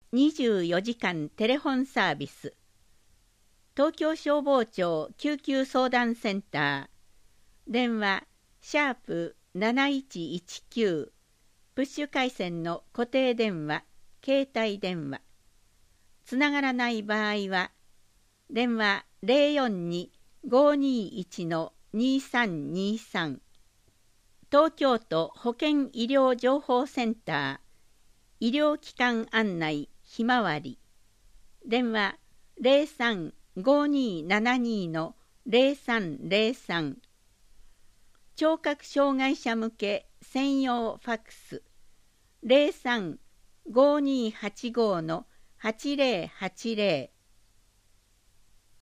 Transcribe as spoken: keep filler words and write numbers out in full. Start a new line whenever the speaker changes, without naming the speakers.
にじゅうよじかんテレフォンサービス、東京消防庁救急相談センター、電話シャープなないちいちきゅう、プッシュ回線の固定電話、携帯電話。つながらない場合は、電話 ゼロよんに ごーにーいち にさんにさん、東京都保健医療情報センター、医療機関案内ひまわり、電話 ゼロさん ごーにーななにー ゼロさんゼロさん、聴覚障害者向け専用ファックスゼロさん ごーにーはちごー はちゼロはちゼロ